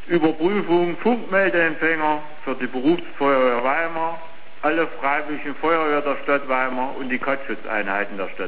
Überprüfung Funkmeldeempfänger für die Berufsfeuerwehr Weimar, alle freiwilligen Feuerwehr der Stadt Weimar und die Katzschutzeinheiten der Stadt.